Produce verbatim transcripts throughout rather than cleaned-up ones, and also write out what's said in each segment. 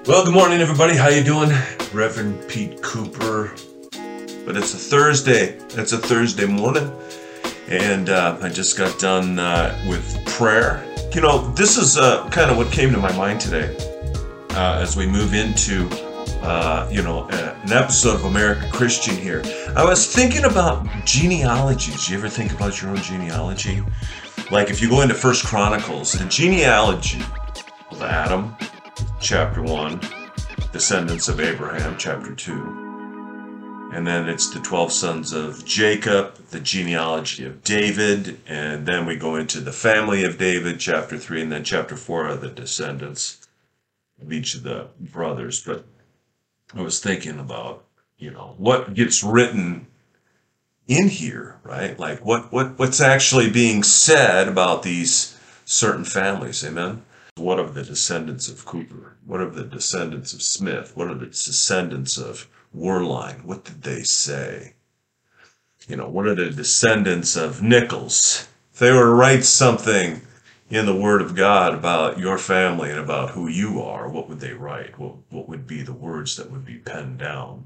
Well, good morning, everybody. How you doing? Reverend Pete Cooper. But it's a Thursday. It's a Thursday morning, and uh, I just got done uh, with prayer. You know, this is uh, kind of what came to my mind today uh, as we move into, uh, you know, uh, an episode of American Christian here. I was thinking about genealogies. You ever think about your own genealogy? Like if you go into First Chronicles, the genealogy of Adam, chapter one, descendants of Abraham, chapter two. And then it's the twelve sons of Jacob, the genealogy of David, and then we go into the family of David, chapter three, and then chapter four are the descendants of each of the brothers. But I was thinking about, you know, what gets written in here, right? Like what, what what's actually being said about these certain families, amen? What of the descendants of Cooper? What of the descendants of Smith? What of the descendants of Werline? What did they say? You know, what are the descendants of Nichols? If they were to write something in the Word of God about your family and about who you are, what would they write? What, what would be the words that would be penned down?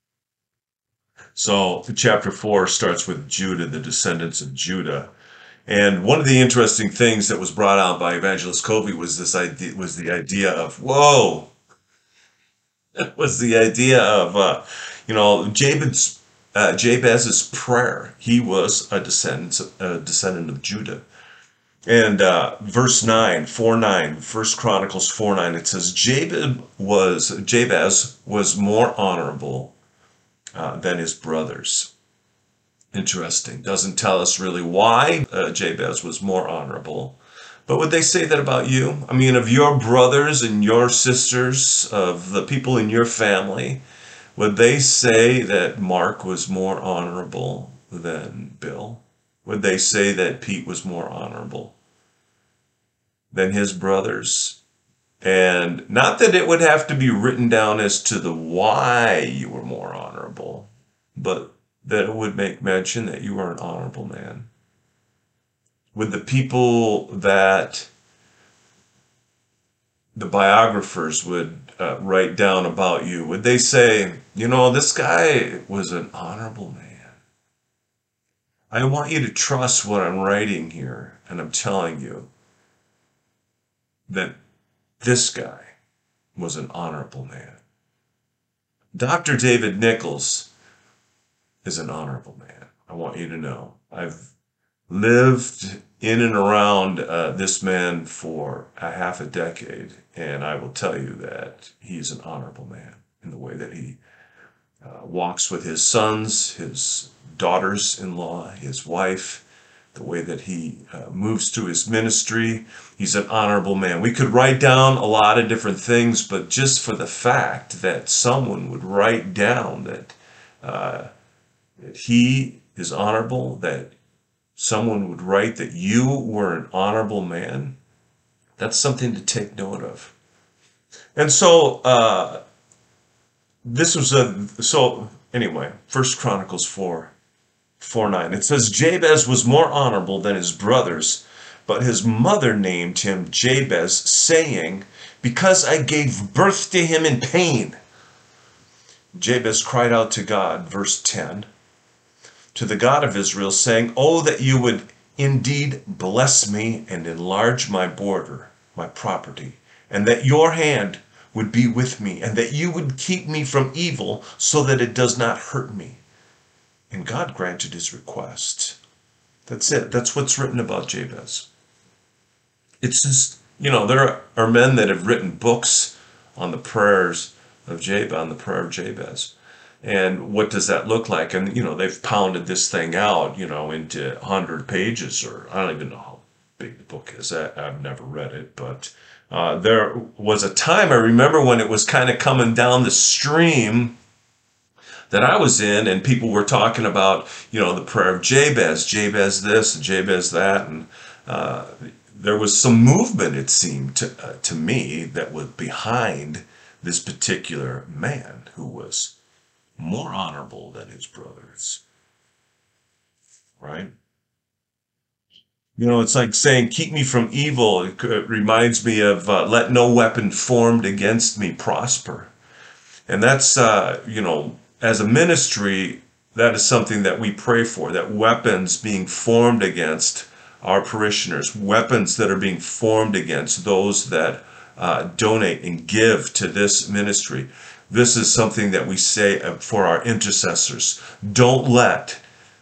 So chapter four starts with Judah, the descendants of Judah. And one of the interesting things that was brought out by Evangelist Covey was this idea, was the idea of, whoa, it was the idea of, uh, you know, Jabez's, uh, Jabez's prayer. He was a descendant, a descendant of Judah. And uh, verse nine, four nine, First Chronicles four nine, it says, Jabez was, Jabez was more honorable uh, than his brothers. Interesting. Doesn't tell us really why uh, Jabez was more honorable. But would they say that about you? I mean, of your brothers and your sisters, of the people in your family, would they say that Mark was more honorable than Bill? Would they say that Pete was more honorable than his brothers? And not that it would have to be written down as to the why you were more honorable, but that it would make mention that you are an honorable man. Would the people that the biographers would uh, write down about you, would they say, you know, this guy was an honorable man? I want you to trust what I'm writing here, and I'm telling you that this guy was an honorable man. Doctor David Nichols is an honorable man. I want you to know. I've lived in and around uh, this man for a half a decade, and I will tell you that he's an honorable man in the way that he uh, walks with his sons, his daughters-in-law, his wife, the way that he uh, moves through his ministry. He's an honorable man. We could write down a lot of different things, but just for the fact that someone would write down that uh, that he is honorable, that someone would write that you were an honorable man, that's something to take note of. And so, uh, this was a, so anyway, First Chronicles four, four nine, it says, Jabez was more honorable than his brothers, but his mother named him Jabez, saying, because I gave birth to him in pain. Jabez cried out to God, verse ten, to the God of Israel, saying, oh, that you would indeed bless me and enlarge my border, my property, and that your hand would be with me, and that you would keep me from evil so that it does not hurt me. And God granted his request. That's it. That's what's written about Jabez. It's just, you know, there are men that have written books on the prayers of Jabez, on the prayer of Jabez. And what does that look like? And, you know, they've pounded this thing out, you know, into one hundred pages, or I don't even know how big the book is. I, I've never read it. But uh, there was a time, I remember, when it was kind of coming down the stream that I was in, and people were talking about, you know, the prayer of Jabez, Jabez this, and Jabez that. And uh, there was some movement, it seemed to, uh, to me, that was behind this particular man who was more honorable than his brothers, right? You know, it's like saying, keep me from evil. It, it reminds me of, uh, let no weapon formed against me prosper. And that's, uh, you know, as a ministry, that is something that we pray for, that weapons being formed against our parishioners, weapons that are being formed against those that uh, donate and give to this ministry. This is something that we say for our intercessors. Don't let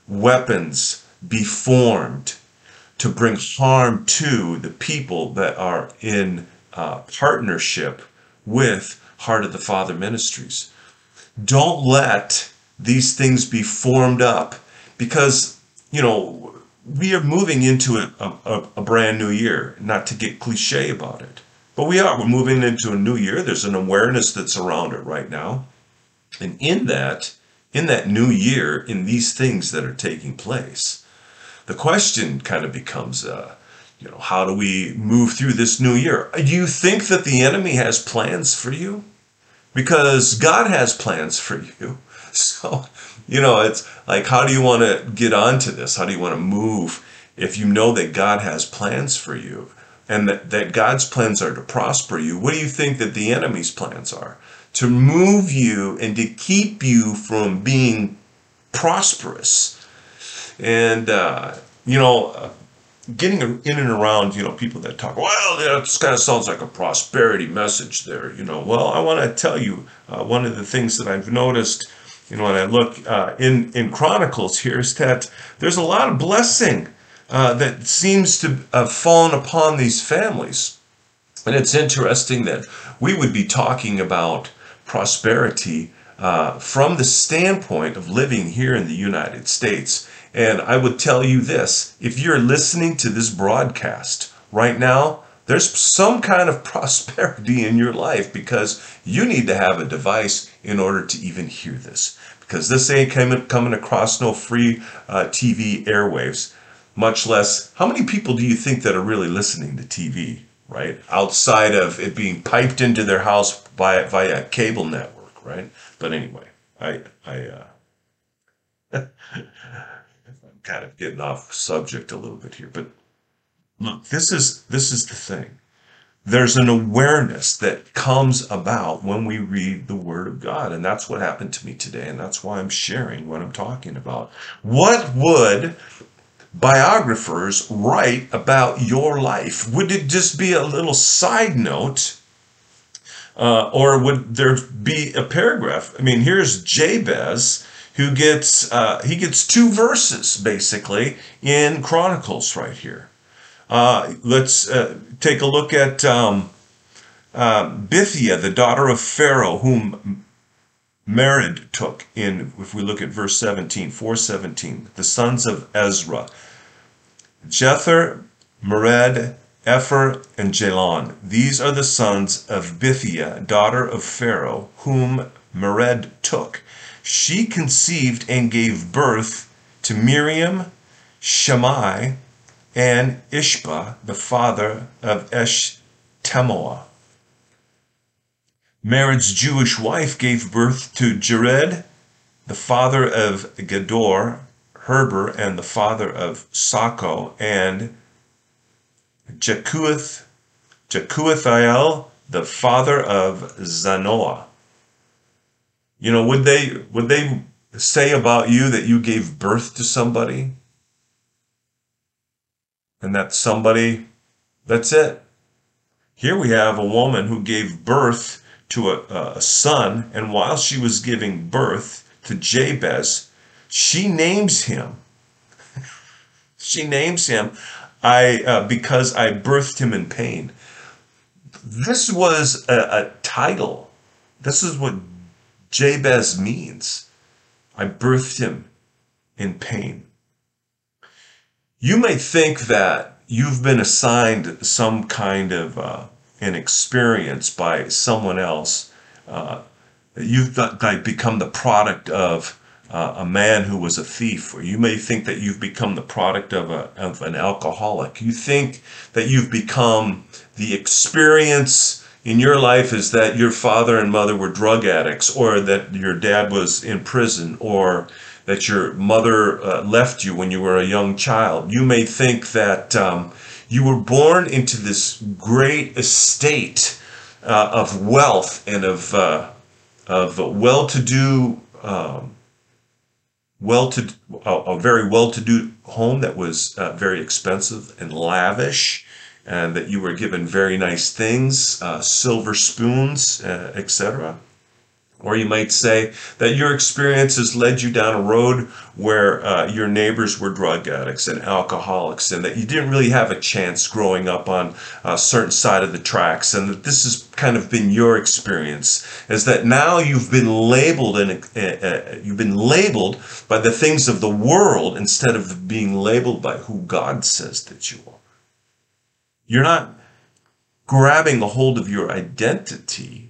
weapons be formed to bring harm to the people that are in uh, partnership with Heart of the Father Ministries. Don't let these things be formed up, because, you know, we are moving into a, a, a brand new year, not to get cliche about it, but we are. We're moving into a new year. There's an awareness that's around it right now. And in that, in that new year, in these things that are taking place, the question kind of becomes, uh, you know, how do we move through this new year? Do you think that the enemy has plans for you? Because God has plans for you. So, you know, it's like, how do you want to get onto this? How do you want to move if you know that God has plans for you, and that, that God's plans are to prosper you? What do you think that the enemy's plans are? To move you and to keep you from being prosperous. And, uh, you know, uh, getting in and around, you know, people that talk, well, yeah, this kind of sounds like a prosperity message there, you know. Well, I want to tell you, uh, one of the things that I've noticed, you know, when I look uh, in, in Chronicles here, is that there's a lot of blessing uh, that seems to have fallen upon these families. And it's interesting that we would be talking about prosperity uh, from the standpoint of living here in the United States. And I would tell you this, if you're listening to this broadcast right now, there's some kind of prosperity in your life, because you need to have a device in order to even hear this. Because this ain't coming, coming across no free uh, T V airwaves, much less, how many people do you think that are really listening to T V, right? Outside of it being piped into their house by, via a cable network, right? But anyway, I, I, uh, I'm kind of getting off subject a little bit here, but look, this is this is the thing. There's an awareness that comes about when we read the Word of God, and that's what happened to me today, and that's why I'm sharing what I'm talking about. What would biographers write about your life? Would it just be a little side note, uh, or would there be a paragraph? I mean, here's Jabez, who gets, uh, he gets two verses, basically, in Chronicles right here. Uh, let's uh, take a look at um, uh, Bithiah, the daughter of Pharaoh, whom Mered took in, if we look at verse seventeen, four seventeen, the sons of Ezra, Jether, Mered, Epher, and Jalon. These are the sons of Bithiah, daughter of Pharaoh, whom Mered took. She conceived and gave birth to Miriam, Shammai, and Ishba, the father of Eshtemoa. Mered's Jewish wife gave birth to Jared, the father of Gedor, Heber, and the father of Sako, and Jekuth, Jekuithiel, the father of Zanoah. You know, would they would they say about you that you gave birth to somebody? And that somebody, that's it. Here we have a woman who gave birth to a, a son, and while she was giving birth to Jabez, she names him. She names him I uh, because I birthed him in pain. This was a, a title. This is what Jabez means. I birthed him in pain. You may think that you've been assigned some kind of uh, an experience by someone else. Uh, you've got, like, become the product of uh, a man who was a thief, or you may think that you've become the product of, a, of an alcoholic. You think that you've become the experience in your life is that your father and mother were drug addicts, or that your dad was in prison, or that your mother uh, left you when you were a young child. You may think that um, you were born into this great estate uh, of wealth and of uh, of well-to-do, um, well to a, a very well-to-do home that was uh, very expensive and lavish, and that you were given very nice things, uh, silver spoons, uh, et cetera. Or you might say that your experiences led you down a road where uh, your neighbors were drug addicts and alcoholics, and that you didn't really have a chance growing up on a certain side of the tracks, and that this has kind of been your experience, is that now you've been labeled and uh, uh, you've been labeled by the things of the world instead of being labeled by who God says that you are. You're not grabbing a hold of your identity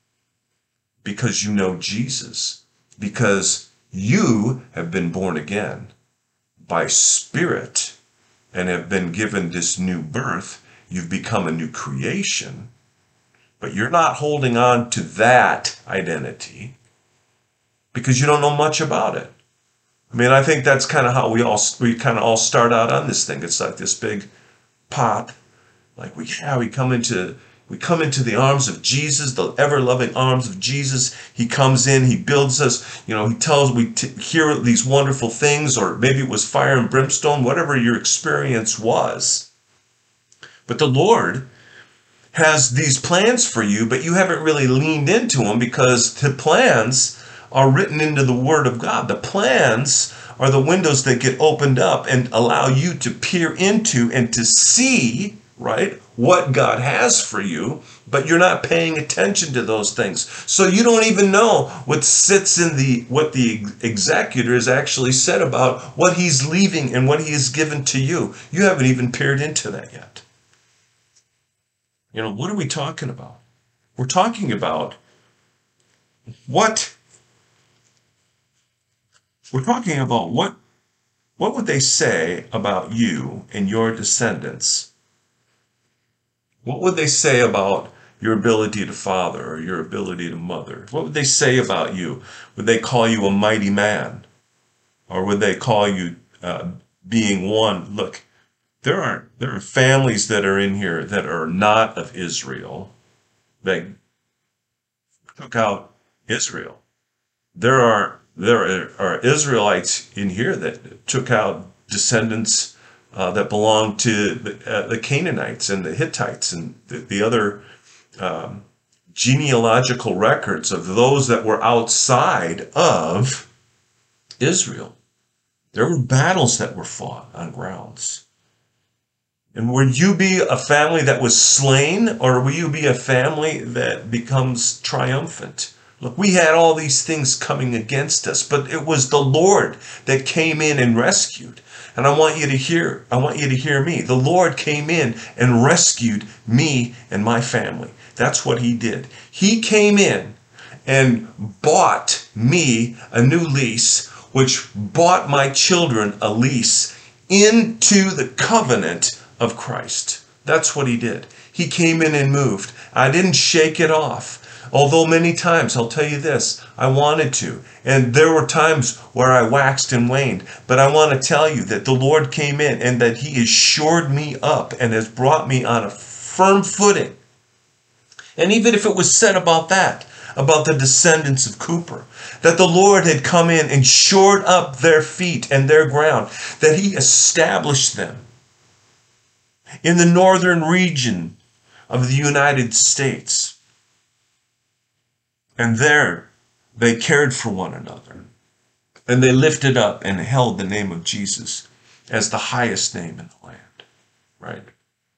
because you know Jesus, because you have been born again by Spirit and have been given this new birth. You've become a new creation, but you're not holding on to that identity because you don't know much about it. I mean, I think that's kind of how we all we kind of all start out on this thing. It's like this big pot, like we yeah we come into. We come into the arms of Jesus, the ever-loving arms of Jesus. He comes in, he builds us, you know, he tells, we t hear these wonderful things, or maybe it was fire and brimstone, whatever your experience was. But the Lord has these plans for you, but you haven't really leaned into them because the plans are written into the Word of God. The plans are the windows that get opened up and allow you to peer into and to see, right, what God has for you, but you're not paying attention to those things. So you don't even know what sits in the, what the executor has actually said about what he's leaving and what he has given to you. You haven't even peered into that yet. You know, what are we talking about? We're talking about what, we're talking about what, what would they say about you and your descendants? What would they say about your ability to father or your ability to mother? What would they say about you? Would they call you a mighty man? Or would they call you uh, being one? Look, there are, there are families that are in here that are not of Israel, that took out Israel. There are, there are Israelites in here that took out descendants Uh, that belonged to the, uh, the Canaanites and the Hittites and the, the other um, genealogical records of those that were outside of Israel. There were battles that were fought on grounds. And would you be a family that was slain, or will you be a family that becomes triumphant? Look, we had all these things coming against us, but it was the Lord that came in and rescued. And I want you to hear, I want you to hear me. The Lord came in and rescued me and my family. That's what he did. He came in and bought me a new lease, which bought my children a lease into the covenant of Christ. That's what he did. He came in and moved. I didn't shake it off. Although many times, I'll tell you this, I wanted to. And there were times where I waxed and waned. But I want to tell you that the Lord came in and that he has shored me up and has brought me on a firm footing. And even if it was said about that, about the descendants of Cooper, that the Lord had come in and shored up their feet and their ground, that he established them in the northern region of the United States. And there they cared for one another. And they lifted up and held the name of Jesus as the highest name in the land. Right?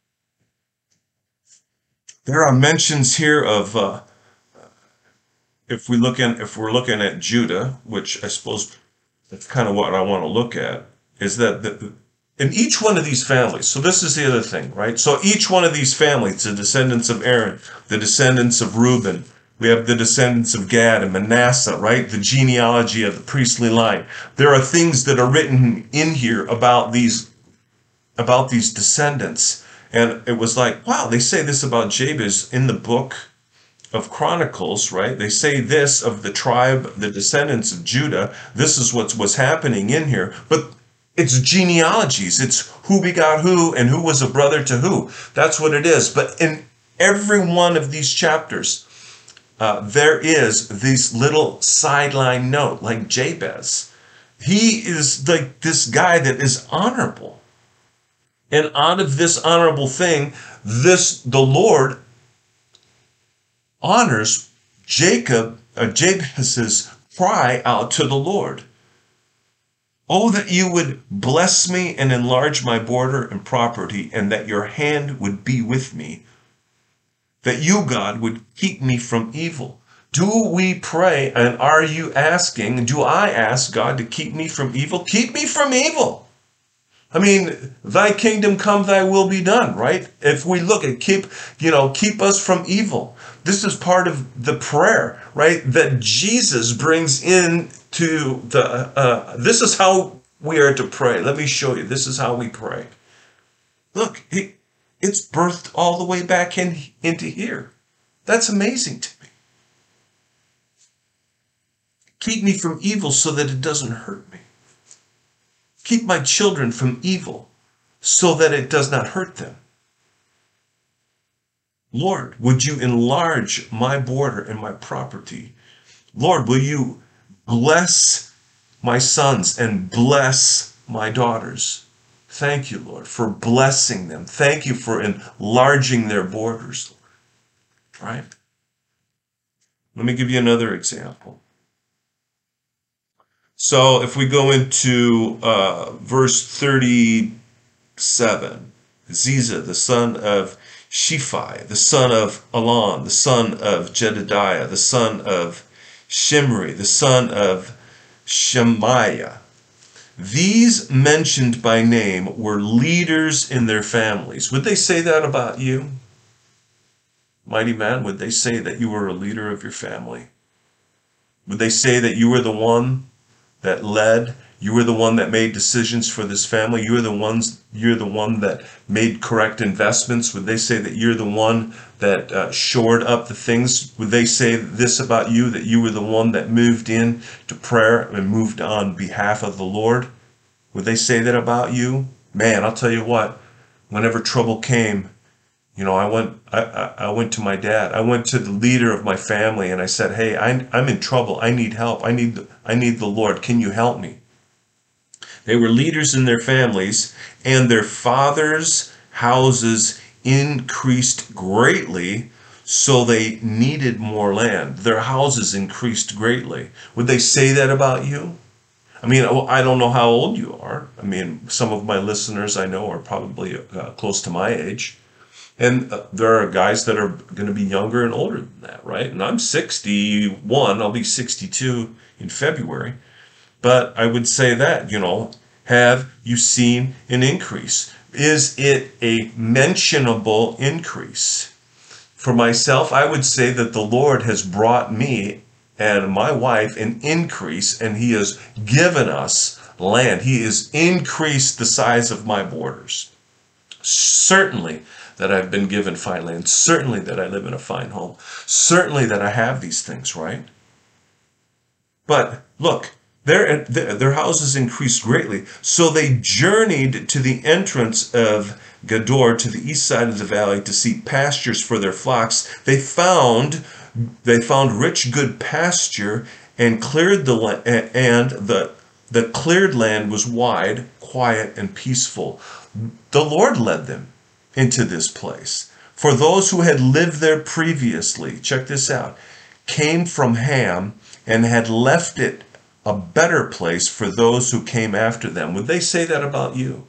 There are mentions here of, uh, if we look in, if we're looking at Judah, which I suppose that's kind of what I want to look at, is that the, in each one of these families, so this is the other thing, right? So each one of these families, the descendants of Aaron, the descendants of Reuben, we have the descendants of Gad and Manasseh, right? The genealogy of the priestly line. There are things that are written in here about these, about these descendants. And it was like, wow, they say this about Jabez in the book of Chronicles, right? They say this of the tribe, the descendants of Judah. This is what's what's happening in here. But it's genealogies. It's who begot who and who was a brother to who. That's what it is. But in every one of these chapters, uh, there is this little sideline note, like Jabez. He is like this guy that is honorable. And out of this honorable thing, this the Lord honors Jacob, uh, Jabez's cry out to the Lord. Oh, that you would bless me and enlarge my border and property, and that your hand would be with me, that you, God, would keep me from evil. Do we pray, and are you asking, do I ask God to keep me from evil? Keep me from evil. I mean, thy kingdom come, thy will be done, right? If we look at keep, you know, keep us from evil. This is part of the prayer, right? That Jesus brings in to the, uh, this is how we are to pray. Let me show you. This is how we pray. Look, it, it's birthed all the way back in, into here. That's amazing to me. Keep me from evil so that it doesn't hurt me. Keep my children from evil so that it does not hurt them. Lord, would you enlarge my border and my property? Lord, will you bless my sons and bless my daughters? Thank you, Lord, for blessing them. Thank you for enlarging their borders. Right? Let me give you another example. So if we go into uh, verse thirty-seven, Ziza, the son of Shephi, the son of Elon, the son of Jedediah, the son of Shimri, the son of Shemaiah. These mentioned by name were leaders in their families. Would they say that about you? Mighty man, would they say that you were a leader of your family? Would they say that you were the one that led? You were the one that made decisions for this family. You were the ones. You're the one that made correct investments. Would they say that you're the one that uh, shored up the things? Would they say this about you, that you were the one that moved in to prayer and moved on behalf of the Lord? Would they say that about you? Man, I'll tell you what. Whenever trouble came, you know, I went. I, I, I went to my dad. I went to the leader of my family, and I said, "Hey, I'm I'm in trouble. I need help. I need the, I need the Lord. Can you help me?" They were leaders in their families, and their fathers' houses increased greatly, so they needed more land. Their houses increased greatly. Would they say that about you? I mean, I don't know how old you are. I mean, some of my listeners I know are probably uh, close to my age. And uh, there are guys that are going to be younger and older than that, right? And I'm sixty-one. I'll be sixty-two in February. But I would say that, you know, have you seen an increase? Is it a mentionable increase? For myself, I would say that the Lord has brought me and my wife an increase, and He has given us land. He has increased the size of my borders. Certainly that I've been given fine land. Certainly that I live in a fine home. Certainly that I have these things, right? But look, Their, their houses increased greatly, so they journeyed to the entrance of Gedor, to the east side of the valley, to seek pastures for their flocks. They found, they found rich, good pasture, and cleared the land. And the the cleared land was wide, quiet, and peaceful. The Lord led them into this place. For those who had lived there previously, check this out, came from Ham and had left it a better place for those who came after them. Would they say that about you?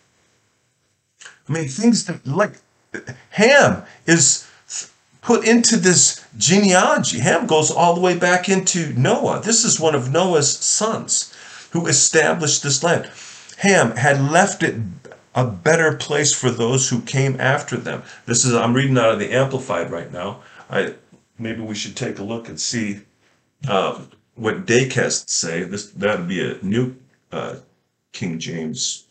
I mean, things that, like Ham is put into this genealogy. Ham goes all the way back into Noah. This is one of Noah's sons who established this land. Ham had left it a better place for those who came after them. This is, I'm reading out of the Amplified right now. I maybe we should take a look and see um, what Daycasts say. This that would be a new uh, King James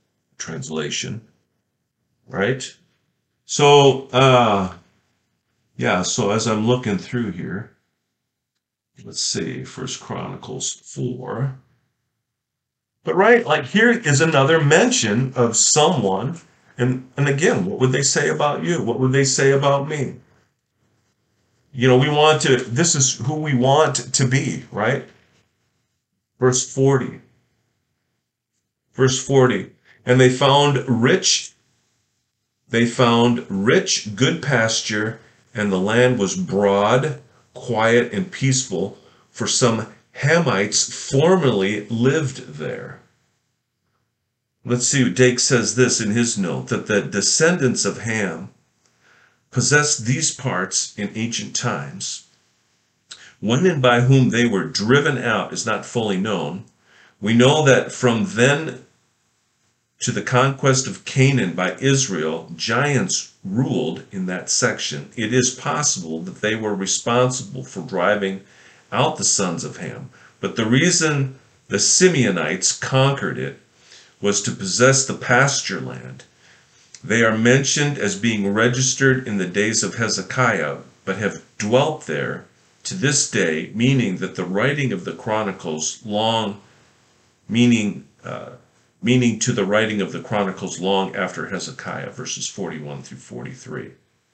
translation, right? So uh, Yeah, so as I'm looking through here, let's see, First Chronicles four. But right, like here is another mention of someone. And, and again, what would they say about you? What would they say about me? You know, we want to, this is who we want to be, right? Verse forty. Verse forty. And they found rich, they found rich, good pasture, and the land was broad, quiet, and peaceful, for some Hamites formerly lived there. Let's see, Dake says this in his note, that the descendants of Ham possessed these parts in ancient times. When and by whom they were driven out is not fully known. We know that from then to the conquest of Canaan by Israel, giants ruled in that section. It is possible that they were responsible for driving out the sons of Ham. But the reason the Simeonites conquered it was to possess the pasture land. They are mentioned as being registered in the days of Hezekiah, but have dwelt there to this day, meaning that the writing of the Chronicles long, meaning uh, meaning to the writing of the Chronicles long after Hezekiah, verses forty-one through forty-three.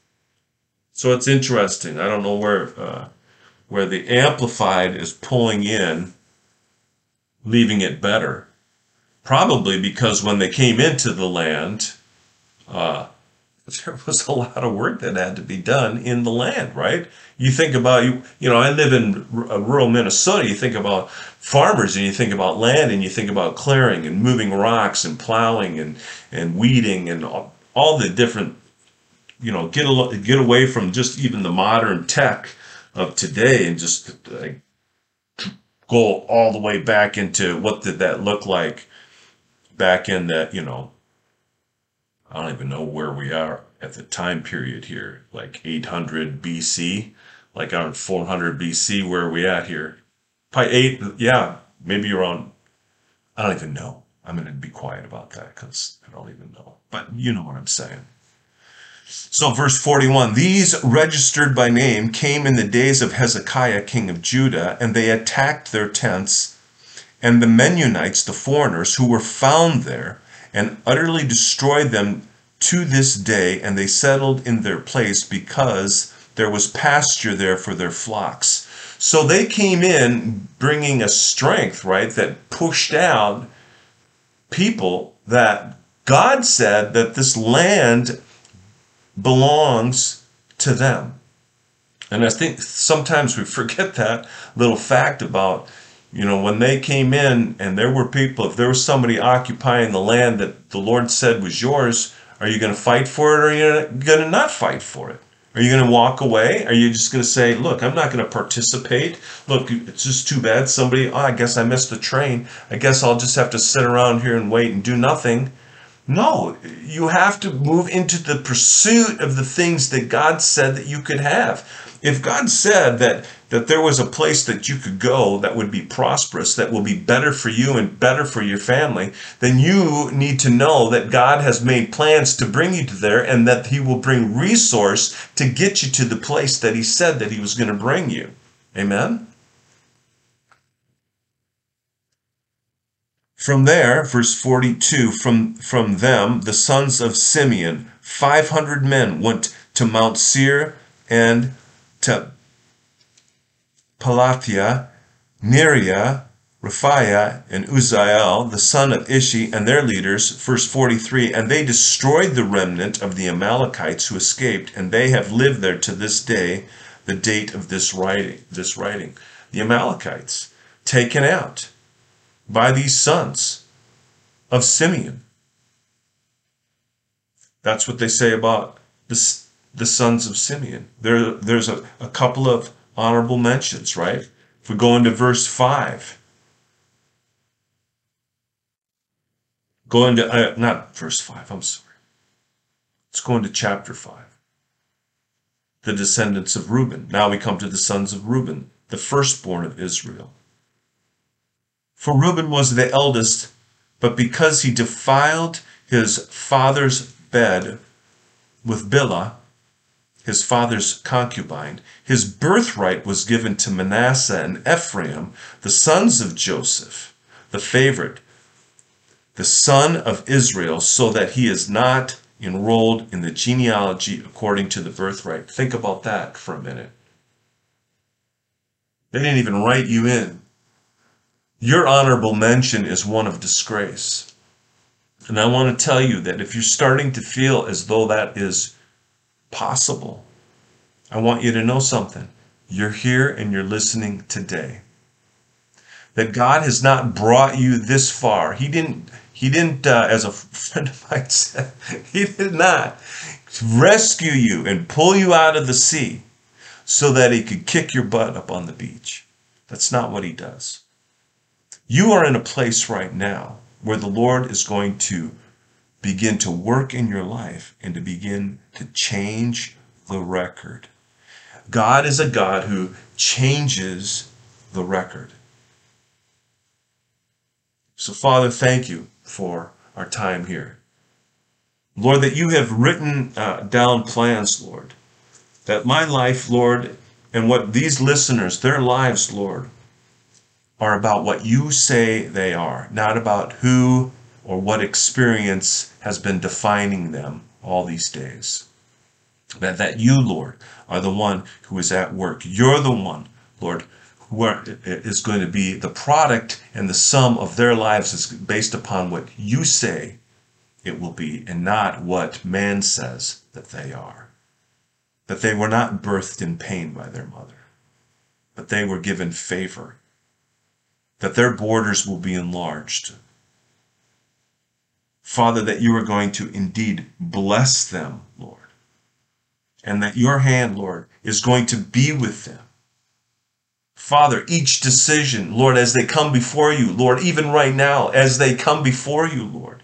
So it's interesting. I don't know where uh, where the Amplified is pulling in, leaving it better. Probably because when they came into the land, uh, there was a lot of work that had to be done in the land, right? You think about, you, you know, I live in rural Minnesota. You think about farmers and you think about land and you think about clearing and moving rocks and plowing and, and weeding and all, all the different, you know, get, a, get away from just even the modern tech of today and just like, go all the way back into what did that look like back in that, you know, I don't even know where we are at the time period here, like eight hundred B C, like around four hundred B C, where are we at here? Probably eight, yeah, maybe around, I don't even know. I'm going to be quiet about that because I don't even know. But you know what I'm saying. So verse forty-one, these registered by name came in the days of Hezekiah, king of Judah, and they attacked their tents and the Mennonites, the foreigners who were found there, and utterly destroyed them to this day, and they settled in their place because there was pasture there for their flocks. So they came in bringing a strength, right, that pushed out people that God said that this land belongs to them. And I think sometimes we forget that little fact about, you know, when they came in and there were people, if there was somebody occupying the land that the Lord said was yours, are you going to fight for it or are you going to not fight for it? Are you going to walk away? Are you just going to say, look, I'm not going to participate. Look, it's just too bad. Somebody, oh, I guess I missed the train. I guess I'll just have to sit around here and wait and do nothing. No, you have to move into the pursuit of the things that God said that you could have. If God said that, that there was a place that you could go that would be prosperous, that will be better for you and better for your family, then you need to know that God has made plans to bring you to there and that he will bring resource to get you to the place that he said that he was going to bring you. Amen? From there, verse forty-two, from, from them, the sons of Simeon, five hundred men went to Mount Seir and to Palathia, Neriah, Rephaiah, and Uzziel, the son of Ishi, and their leaders, verse forty-three, and they destroyed the remnant of the Amalekites who escaped, and they have lived there to this day, the date of this writing. This writing. The Amalekites, taken out by these sons of Simeon. That's what they say about the, the sons of Simeon. There, there's a, a couple of honorable mentions, right? If we go into verse five, go into, uh, not verse five, I'm sorry. Let's go into chapter five. The descendants of Reuben. Now we come to the sons of Reuben, the firstborn of Israel. For Reuben was the eldest, but because he defiled his father's bed with Bilhah, his father's concubine. His birthright was given to Manasseh and Ephraim, the sons of Joseph, the favorite, the son of Israel, so that he is not enrolled in the genealogy according to the birthright. Think about that for a minute. They didn't even write you in. Your honorable mention is one of disgrace. And I want to tell you that if you're starting to feel as though that is possible, I want you to know something. You're here and you're listening today. That God has not brought you this far. He didn't, he didn't uh, as a friend of mine said, he did not rescue you and pull you out of the sea so that he could kick your butt up on the beach. That's not what he does. You are in a place right now where the Lord is going to begin to work in your life and to begin to change the record. God is a God who changes the record. So, Father, thank you for our time here. Lord, that you have written uh, down plans, Lord, that my life, Lord, and what these listeners, their lives, Lord, are about what you say they are, not about who or what experience has been defining them all these days. That, that you, Lord, are the one who is at work. You're the one, Lord, who are, is going to be the product, and the sum of their lives is based upon what you say it will be and not what man says that they are. That they were not birthed in pain by their mother, but they were given favor. That their borders will be enlarged. Father, that you are going to indeed bless them, Lord. And that your hand, Lord, is going to be with them. Father, each decision, Lord, as they come before you, Lord, even right now, as they come before you, Lord,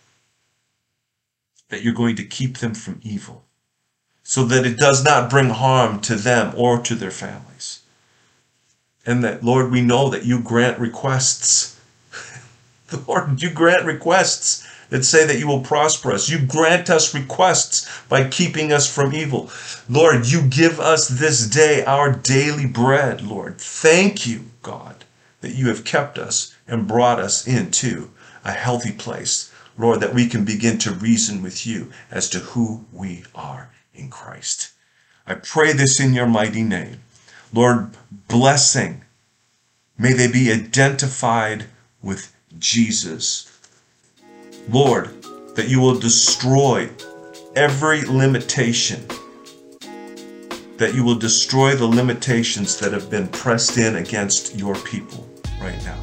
that you're going to keep them from evil, so that it does not bring harm to them or to their families. And that, Lord, we know that you grant requests. Lord, you grant requests that say that you will prosper us. You grant us requests by keeping us from evil. Lord, you give us this day our daily bread, Lord. Thank you, God, that you have kept us and brought us into a healthy place, Lord, that we can begin to reason with you as to who we are in Christ. I pray this in your mighty name. Lord, blessing, may they be identified with Jesus. Lord, that you will destroy every limitation, that you will destroy the limitations that have been pressed in against your people right now.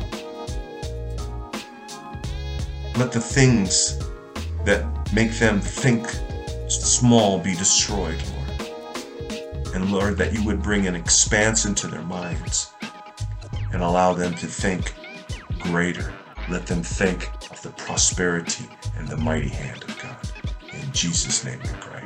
Let the things that make them think small be destroyed, Lord. And Lord, that you would bring an expanse into their minds and allow them to think greater. Let them think of the prosperity and the mighty hand of God. In Jesus' name we pray.